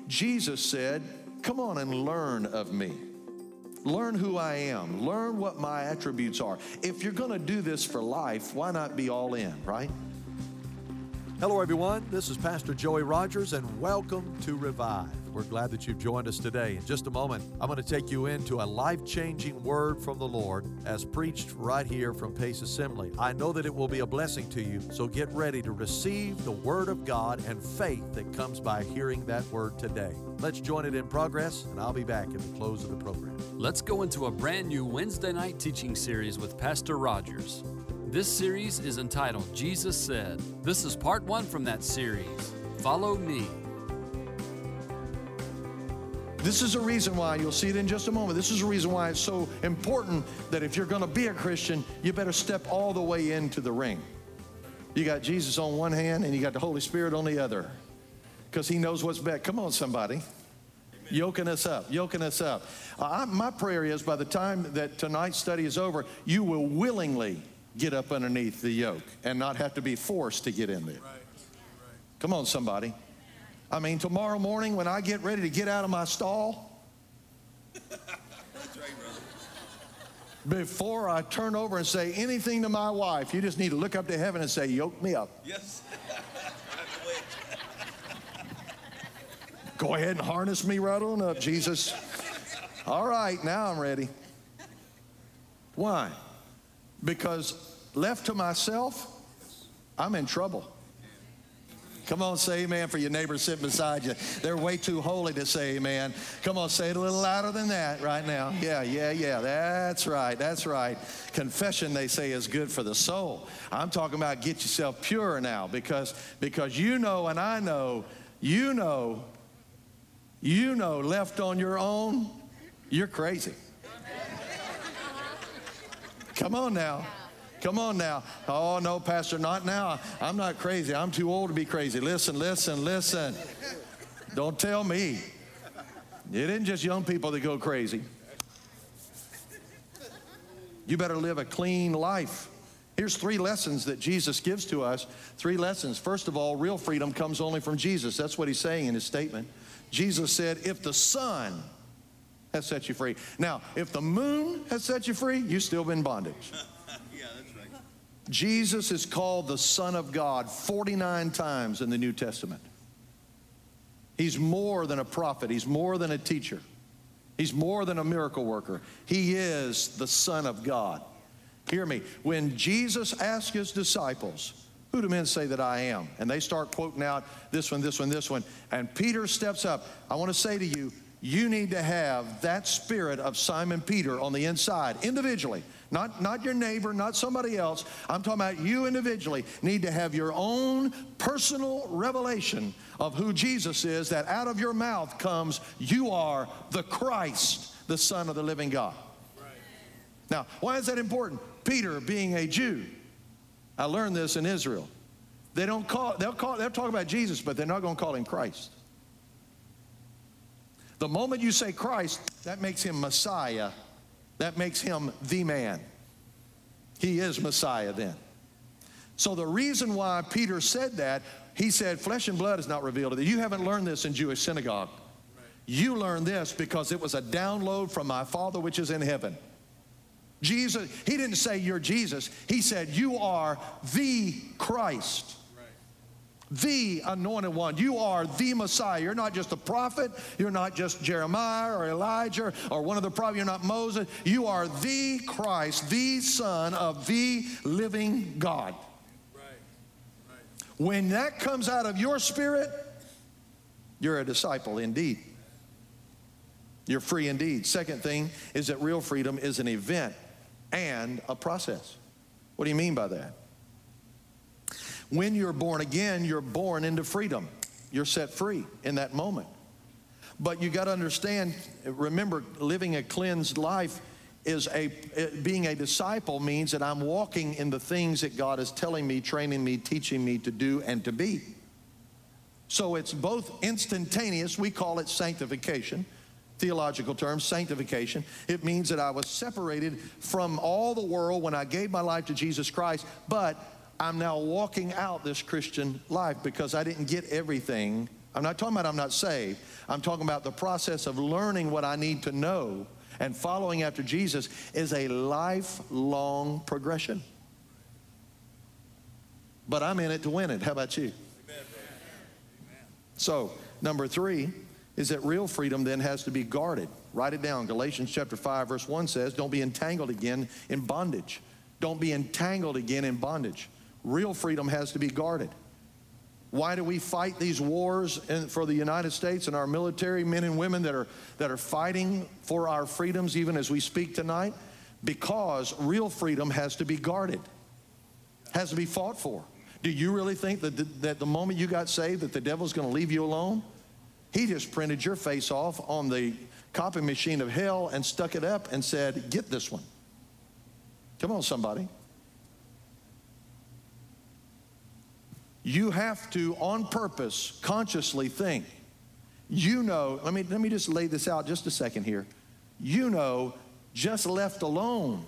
Jesus said, come on and learn of me. Learn who I am. Learn what my attributes are. If you're going to do this for life, why not be all in, right? Hello, everyone. This is Pastor Joey Rogers, and welcome to Revive. We're glad that you've joined us today. In just a moment, I'm going to take you into a life-changing word from the Lord as preached right here from Pace Assembly. I know that it will be a blessing to you, so get ready to receive the Word of God and faith that comes by hearing that Word today. Let's join it in progress, and I'll be back at the close of the program. Let's go into a brand new Wednesday night teaching series with Pastor Rogers. This series is entitled Jesus Said. This is part 1 from that series. Follow me. This is a reason why, you'll see it in just a moment, this is a reason why it's so important that if you're going to be a Christian, you better step all the way into the ring. You got Jesus on one hand and you got the Holy Spirit on the other, because He knows what's best. Come on, somebody. Yoking us up. My prayer is by the time that tonight's study is over, you will willingly get up underneath the yoke and not have to be forced to get in there. Right. Come on, somebody. I mean, tomorrow morning when I get ready to get out of my stall, that's right, brother. Before I turn over and say anything to my wife, you just need to look up to heaven and say, yoke me up. Yes. Go ahead and harness me right on up, Jesus. All right, now I'm ready. Why? Because left to myself, I'm in trouble. Come on, say amen for your neighbor sitting beside you. They're way too holy to say amen. Come on, say it a little louder than that right now. Yeah. That's right. Confession, they say, is good for the soul. I'm talking about get yourself pure now, because you know and I know, you know, left on your own, you're crazy. Come on now. Oh, no, Pastor, not now. I'm not crazy. I'm too old to be crazy. Listen. Don't tell me. It isn't just young people that go crazy. You better live a clean life. Here's 3 lessons that Jesus gives to us. 3 lessons. First of all, real freedom comes only from Jesus. That's what He's saying in His statement. Jesus said, if the sun has set you free. Now, if the moon has set you free, you've still been in bondage. Yeah, that's right. Jesus is called the Son of God 49 times in the New Testament. He's more than a prophet. He's more than a teacher. He's more than a miracle worker. He is the Son of God. Hear me. When Jesus asked His disciples, who do men say that I am? And they start quoting out this one. And Peter steps up. I want to say to you, you need to have that spirit of Simon Peter on the inside, individually. Not your neighbor, not somebody else. I'm talking about you individually. Need to have your own personal revelation of who Jesus is, that out of your mouth comes, you are the Christ, the Son of the living God. Right. Now, why is that important? Peter, being a Jew, I learned this in Israel. They'll talk about Jesus, but they're not going to call Him Christ. The moment you say Christ, that makes Him Messiah. That makes Him the man. He is Messiah then. So the reason why Peter said that, he said, flesh and blood is not revealed to thee. You haven't learned this in Jewish synagogue. Right. You learned this because it was a download from my Father which is in heaven. Jesus, He didn't say you're Jesus. He said you are the Christ. The anointed one. You are the Messiah. You're not just a prophet. You're not just Jeremiah or Elijah or one of the prophets. You're not Moses. You are the Christ, the Son of the living God. Right. When that comes out of your spirit, you're a disciple indeed. You're free indeed. Second thing is that real freedom is an event and a process. What do you mean by that? When you're born again, you're born into freedom. You're set free in that moment. But you got to understand, remember, living a cleansed life is being a disciple means that I'm walking in the things that God is telling me, training me, teaching me to do and to be. So it's both instantaneous. We call it sanctification. Theological term, sanctification. It means that I was separated from all the world when I gave my life to Jesus Christ, but I'm now walking out this Christian life because I didn't get everything I'm not talking about I'm not saved. I'm talking about the process of learning what I need to know and following after Jesus is a lifelong progression. But I'm in it to win it. How about you? Amen. So, number 3 is that real freedom then has to be guarded. Write it down. Galatians chapter 5 verse 1 says, don't be entangled again in bondage. Don't be entangled again in bondage. Real freedom has to be guarded. Why do we fight these wars for the United States and our military men and women that are fighting for our freedoms even as we speak tonight? Because real freedom has to be guarded, has to be fought for. Do you really think that the moment you got saved that the devil's going to leave you alone? He just printed your face off on the copy machine of hell and stuck it up and said, get this one. Come on, somebody. You have to, on purpose, consciously think. You know, let me just lay this out just a second here. You know, just left alone,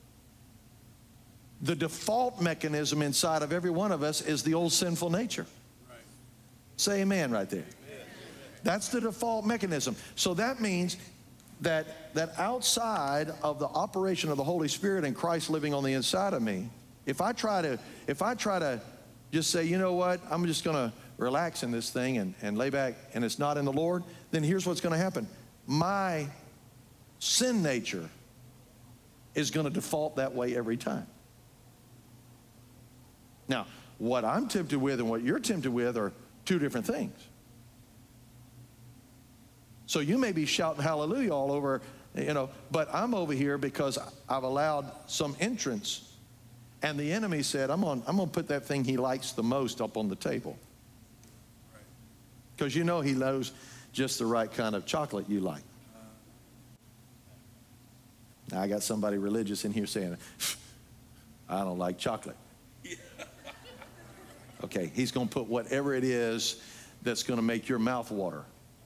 the default mechanism inside of every one of us is the old sinful nature. Right. Say amen right there. Amen. That's the default mechanism. So that means that outside of the operation of the Holy Spirit and Christ living on the inside of me, if I try to just say, you know what, I'm just going to relax in this thing and lay back, and it's not in the Lord, then here's what's going to happen. My sin nature is going to default that way every time. Now, what I'm tempted with and what you're tempted with are two different things. So you may be shouting hallelujah all over, but I'm over here because I've allowed some entrance. And the enemy said, I'm going to put that thing he likes the most up on the table. Because he knows just the right kind of chocolate you like. Now, I got somebody religious in here saying, I don't like chocolate. Okay, he's going to put whatever it is that's going to make your mouth water.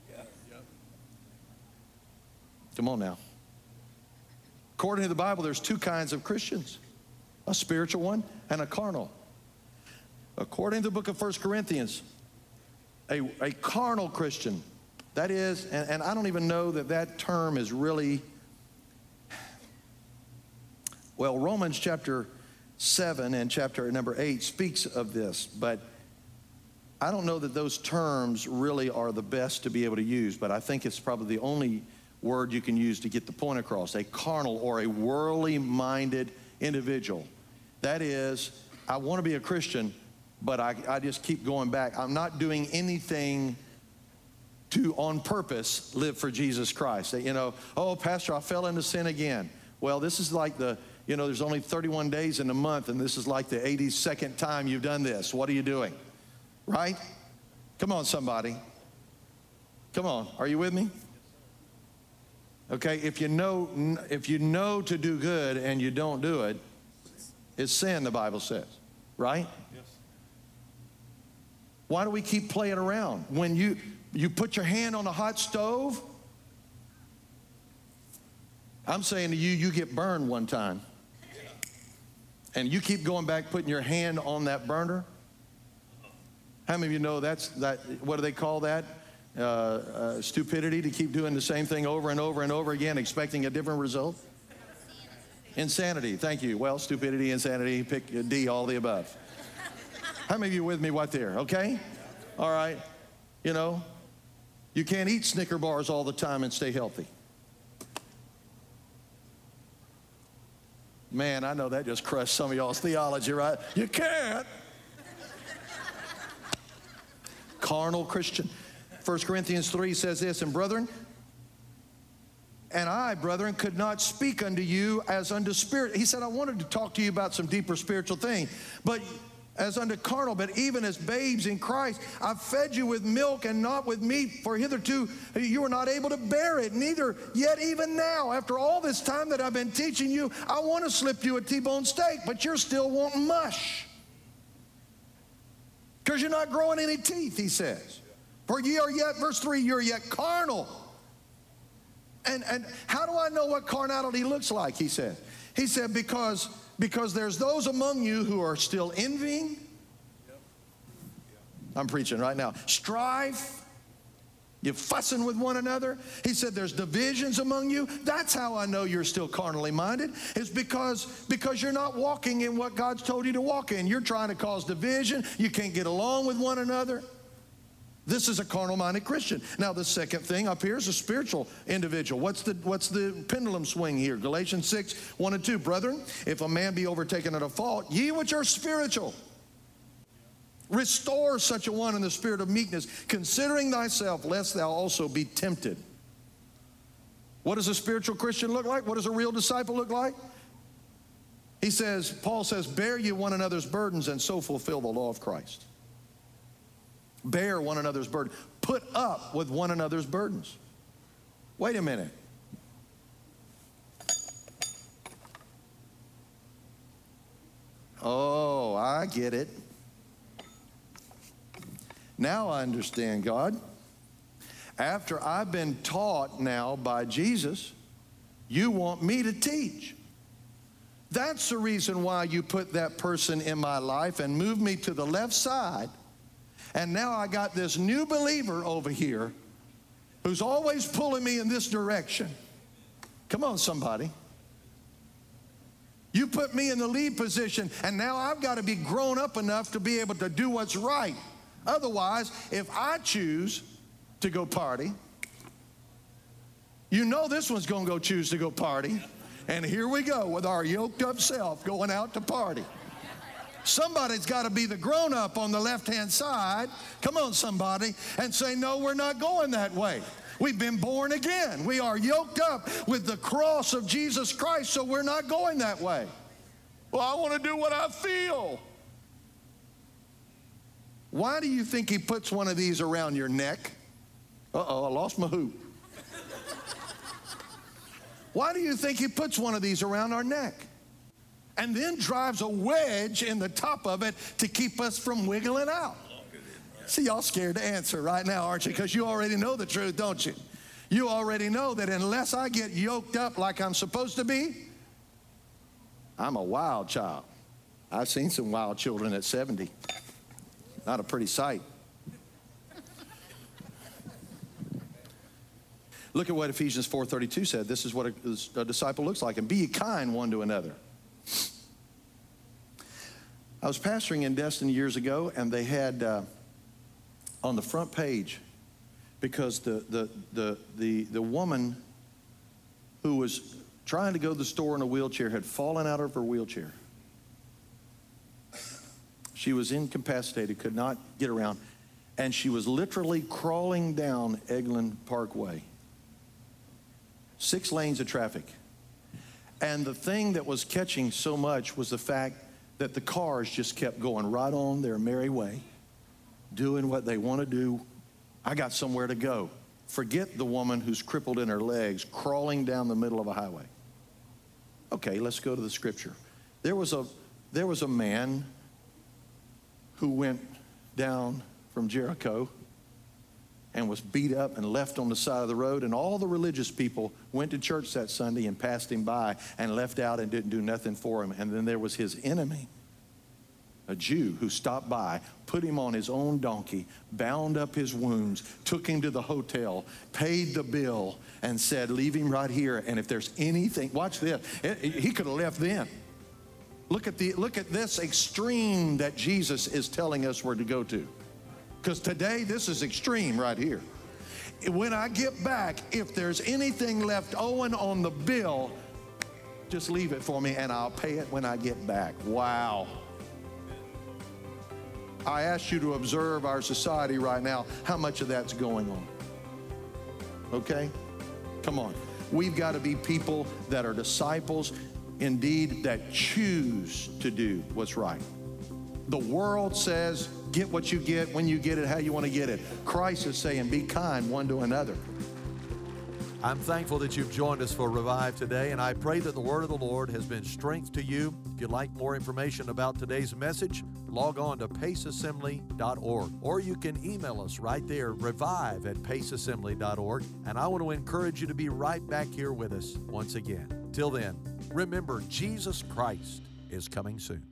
Come on now. According to the Bible, there's two kinds of Christians. A spiritual one and a carnal. According to the book of 1 Corinthians, a carnal Christian, that is, and I don't even know that term is really, well, Romans chapter 7 and chapter number 8 speaks of this, but I don't know that those terms really are the best to be able to use, but I think it's probably the only word you can use to get the point across. A carnal or a worldly minded individual. That is, I want to be a Christian, but I just keep going back. I'm not doing anything to, on purpose, live for Jesus Christ. Oh, Pastor, I fell into sin again. Well, this is like there's only 31 days in a month, and this is like the 82nd time you've done this. What are you doing? Right? Come on, somebody. Come on. Are you with me? Okay, if you know to do good and you don't do it, it's sin, the Bible says, right? Yes. Why do we keep playing around? When you put your hand on a hot stove, I'm saying to you, you get burned one time. And you keep going back putting your hand on that burner. How many of you know what do they call that? Stupidity, to keep doing the same thing over and over and over again, expecting a different result? Insanity. Thank you. Well, stupidity, insanity, pick a D, all the above. How many of you with me right there? Okay? All right. You can't eat Snicker bars all the time and stay healthy. Man, I know that just crushed some of y'all's theology, right? You can't. Carnal Christian. 1 Corinthians 3 says this, and brethren, and I, brethren, could not speak unto you as unto spirit. He said, I wanted to talk to you about some deeper spiritual thing, but as unto carnal, but even as babes in Christ, I've fed you with milk and not with meat, for hitherto you were not able to bear it, neither yet even now, after all this time that I've been teaching you, I want to slip you a T-bone steak, but you're still wanting mush. Because you're not growing any teeth, he says. For ye are yet, verse 3, you're yet carnal. And how do I know what carnality looks like, he said? He said, because there's those among you who are still envying. I'm preaching right now. Strife, You're fussing with one another. He said there's divisions among you. That's how I know you're still carnally minded. It's because you're not walking in what God's told you to walk in. You're trying to cause division. You can't get along with one another. This is a carnal-minded Christian. Now, the second thing up here is a spiritual individual. What's the pendulum swing here? Galatians 6, 1 and 2. Brethren, if a man be overtaken at a fault, ye which are spiritual, restore such a one in the spirit of meekness, considering thyself, lest thou also be tempted. What does a spiritual Christian look like? What does a real disciple look like? Paul says, bear ye one another's burdens and so fulfill the law of Christ. Bear one another's burden. Put up with one another's burdens. Wait a minute. Oh, I get it. Now I understand, God. After I've been taught now by Jesus, you want me to teach. That's the reason why you put that person in my life and moved me to the left side. And now I got this new believer over here who's always pulling me in this direction. Come on, somebody. You put me in the lead position, and now I've got to be grown up enough to be able to do what's right. Otherwise, if I choose to go party, you know this one's going to go choose to go party. And here we go with our yoked up self going out to party. Somebody's got to be the grown-up on the left-hand side. Come on, somebody, and say, no, we're not going that way. We've been born again. We are yoked up with the cross of Jesus Christ, so we're not going that way. Well, I want to do what I feel. Why do you think he puts one of these around your neck? Uh-oh, I lost my hoop. Why do you think he puts one of these around our neck? And then drives a wedge in the top of it to keep us from wiggling out. See, y'all scared to answer right now, aren't you? Because you already know the truth, don't you? You already know that unless I get yoked up like I'm supposed to be, I'm a wild child. I've seen some wild children at 70. Not a pretty sight. Look at what Ephesians 4:32 said. This is what a disciple looks like. And be ye kind one to another. I was pastoring in Destin years ago, and they had on the front page, because the woman who was trying to go to the store in a wheelchair had fallen out of her wheelchair. She was incapacitated, could not get around, and she was literally crawling down Eglin Parkway. 6 lanes of traffic. And the thing that was catching so much was the fact that the cars just kept going right on their merry way, doing what they want to do. I got somewhere to go. Forget the woman who's crippled in her legs, crawling down the middle of a highway. Okay, let's go to the scripture. There was a man who went down from Jericho and was beat up and left on the side of the road, and all the religious people went to church that Sunday and passed him by and left out and didn't do nothing for him. And then there was his enemy, a Jew, who stopped by, put him on his own donkey, bound up his wounds, took him to the hotel, paid the bill, and said, leave him right here, and if there's anything, watch this, he could have left then. Look at this extreme that Jesus is telling us we're to go to. Because today, this is extreme right here. When I get back, if there's anything left owing on the bill, just leave it for me and I'll pay it when I get back. Wow. I ask you to observe our society right now, how much of that's going on. Okay? Come on. We've got to be people that are disciples, indeed, that choose to do what's right. The world says, get what you get, when you get it, how you want to get it. Christ is saying, be kind one to another. I'm thankful that you've joined us for Revive today, and I pray that the word of the Lord has been strength to you. If you'd like more information about today's message, log on to paceassembly.org, or you can email us right there, revive@paceassembly.org, and I want to encourage you to be right back here with us once again. Till then, remember, Jesus Christ is coming soon.